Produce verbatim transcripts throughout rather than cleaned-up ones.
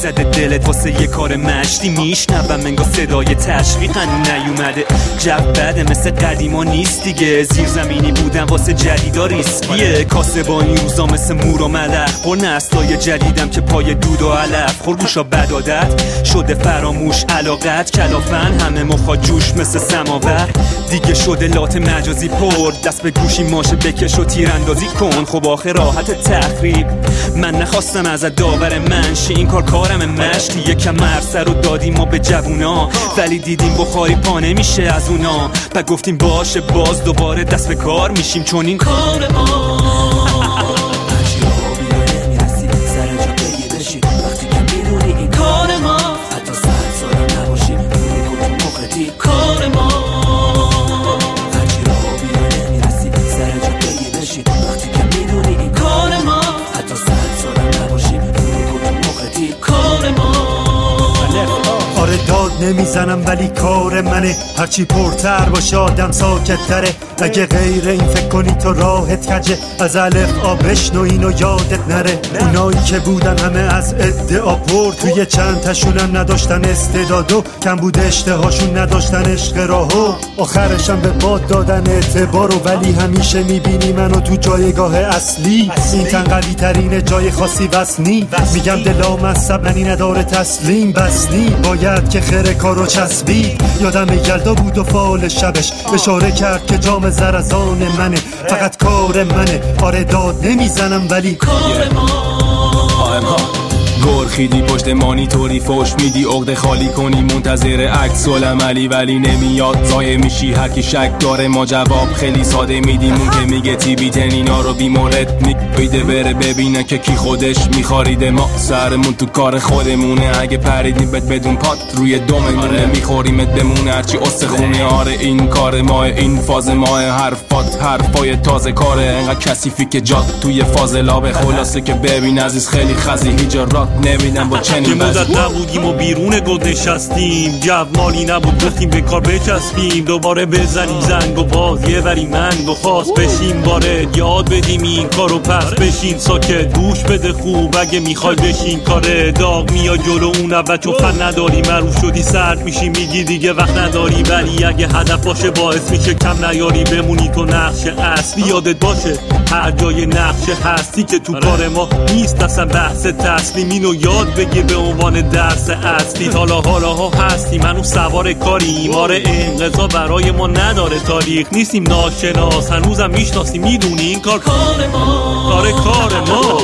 زده دلت واسه یه کار مشتی میشنوم انگار صدای تشویق هنو نیومده. جو بده مثل قدیما نیست دیگه، زیر زمینی بودن واسه جدیدا ریسکیه. کاسه با این روزا مثل مور و ملخ، پر نسلای جدیدم که پای دود و علف. خورگوشا بدادت شده فراموش علاقت، کلافن همه مخا جوش مثل سماور. دیگه شده لات مجازی پر، دست به گوشی ماشه بکش و تیراندازی کن. خب آخه راحت تخریب، من نخواستم ازت داور منشی، این کار کارم مشتی. یکم مرسه رو دادیم ما به جوونا، ولی دیدیم بخاری پا نمیشه از اونا. پا گفتیم باشه باز دوباره دست به کار میشیم، چون این کار ما داد نمیزنم ولی کار منه، هرچی پرتر باشه آدم ساکت تره. اگه غیر این فکر کنی تو راحت کجه، از الف آب بشنو اینو یادت نره. اونایی که بودن همه از ادعا پر، توی چند تاشونم نداشتن استعدادو، کم بود اشتهاشون نداشتن عشق راهو. آخرشم به باد دادن اعتبارو، ولی همیشه میبینی منو تو جایگاه اصلی. این تن قوی ترین جای خاصی وصنی، میگم دلام از سبنی نداره تسلیم. بسنی باید که خیره کارو چسبی. یادم یلدا بود و فال شبش اشاره کرد که جام زرزان منه، فقط کار منه. آره داد نمیزنم ولی کار ما. گرخیدی پشت مانیتوری فوش میدی، عقده خالی کنی منتظر عکس العملی، ولی نمیاد ضایع میشی. هر کی شک داره ما جواب خیلی ساده میدیم. اون که میگه تی بی تن اینا رو بی مورد میگه بره ببینه که کی خودش میخاریده. ما سرمون تو کار خودمونه، اگه پریدیم بد بدون پات روی دوممونه. میخوریمت بمونه هرچی استخونه. آره این کار ماه، این فاز ماه، حرفات حرفای تازه کاره. انقدر کثیفی که جات توی فاضلابه. خلاصه که ببین عزیز خیلی خزی هیجارات نمیدم با چنین وضعی. مدت نبودیم و بیرون گل نشستیم، جو مالی نبود گفتیم به کار بچسبیم. دوباره بزنیم زنگ و باز یه وری منگ و خواست بشیم وارد. یاد بدیم این کارو پس بشین ساکت، گوش بده خوب اگه میخوای بشین کاره. داغ میاد جلو اون اول چون فن نداری، معروف شدی سرد میشی میگی دیگه وقت نداری. ولی اگه هدف باشه باعث میشه کم نیاری، بمونی تو نقش اصلی. یادت باشه هر جای نقش هستی که تو کار ما نیست اصلا بحث تسلیم. اینو یاد بگیر به عنوان درس اصلی. حالا حالا ها هستیم منو سوار کاریم. آره انقضا برای ما نداره تاریخ، نیستیم ناشناس هنوزم میشناسیم. میدونی این کار کار ما، کار کار ما.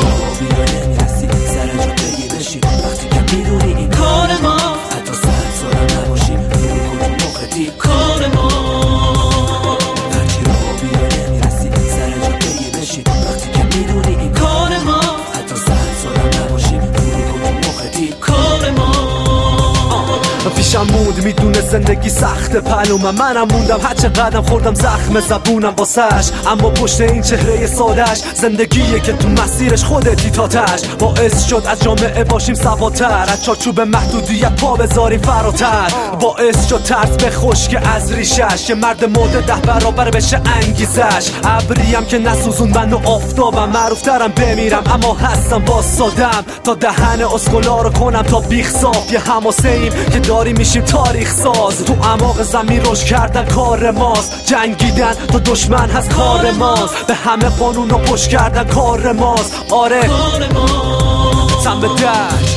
کار ما حتی صد سالم نباشیم کار ما. هرچی رو بیاره میرسی سر جا بگی بشی وقتی که میدونی این کار ما. حتی صد سالم نباشیم کار ما. پیشم موند میدونه زندگی سخت پلومم، منم موندم هرچه قدم خوردم زخم زبونم واسش. اما پشت این چهره سادش زندگیه که تو مسیرش خودتی تاتش. باعث شد از جامعه باشیم سواتر، از چارچوب محدودیت پا بذاریم فراتر. باعث شد ترس به خشک از ریشش، یه مرد مورد ده برابر بشه انگیزش. ابریم که نسوزون من و آفتابم، معروف ترم بمیرم اما هستم باز سادم. تا دهن اسکولا رو کنم تا بیخ صاف، یه حماسه ایم که داریم میشیم تاریخ ساز. تو اعماق زمین روش کردن کار ماست، جنگیدن تا دشمن هست کار ماست. به همه قانون رو پشت کردن کار ماست. آره تن به در